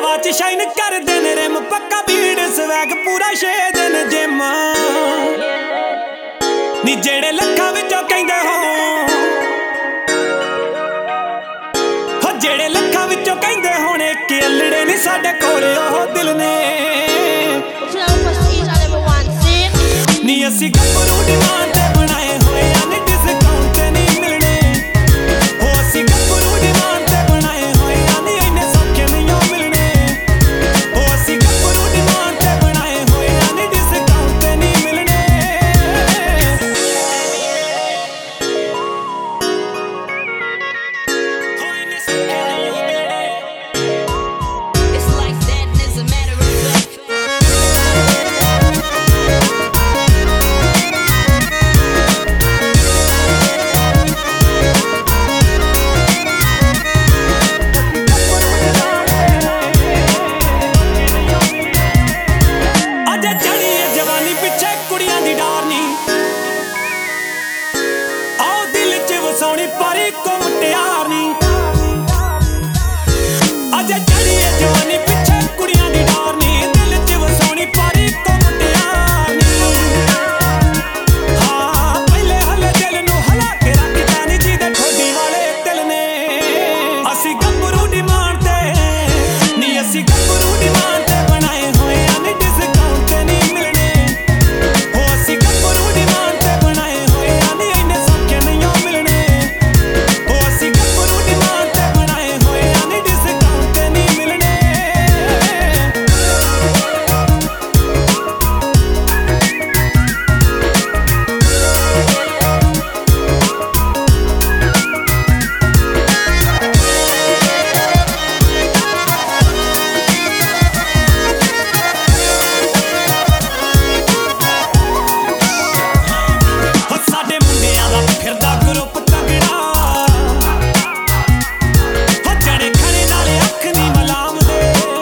च शाइन करदे ने रिम पक्का बीड़ स्वैग पूरा 6 दिन जिम नी जेड़े लखां विचों कहंदे हो जेड़े लखां विचों कहंदे होणे कि अल्लड़े नी साडे कोले ओह दिल ने नी असीं गभरू डिमांड ते बनाए होए नी डिस्काउंट ते नहीं मिलने हो असीं गभरू डिमांड ते बनाए होए नी इन्ने सौखे नहीं मिलने हो असीं गभरू डिमांड ते बनाए होए नी डिस्काउंट ते नहीं मिलने हो इन्ने सौखे नहीं मिलने It's like that and as a matter of fact अजे चढ़ी है जवानी पिछे कुड़ियां दी डार नी आओ दिल च वसाउणी पर इको मुटियार नी अजे चढ़ी है जवानी पिछे कुड़ियां दी डार नी दिल च वसाउणी पर इको मुटियार नी हाँ पहले हले दिल नूं हला के रखदा नी जी दे ठोडी वाले दिल ने असीं गभरू डिमांड ते नी असीं गभरू डिमांड ते बनाए होए नी डिस्काउंट ते नहीं मिलने हो असीं गभरू डिमांड ते बनाए होए नी इन्ने सौखे नहीं मिलने हो असीं गभरू डिमांड ते बनाए होए नी डिस्काउंट ते नहीं मिलने हो साडे मुंडियां दा फिरदा ग्रुप तगड़ा हो जड़े खड़े नाले अख नी मलाम दे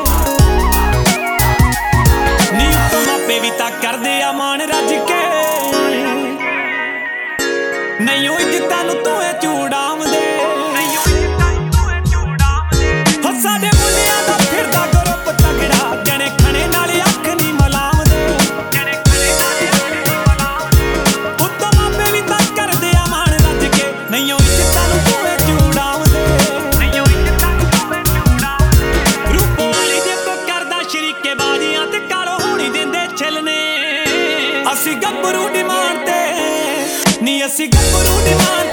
नी उत्तों मापे भी तां करदे आ मान रज के नहीं ओ इज्जतां नूं तूं चूड़ाम दे हो साडे मुंडियां दा फिरदा ग्रुप तगड़ा जड़े खड़े नाले अख नी मलाम दे उत्तों मापे भी तां करदे आ मान रज के नहीं ओ इज्जतां नूं तूं चूड़ाम दे रूपों वाली जे को करदा शरीके बाजियां ते कालो होणी देंदे छिलने असीं गभरू डिमांड ते नी असीं गभरू डिमांड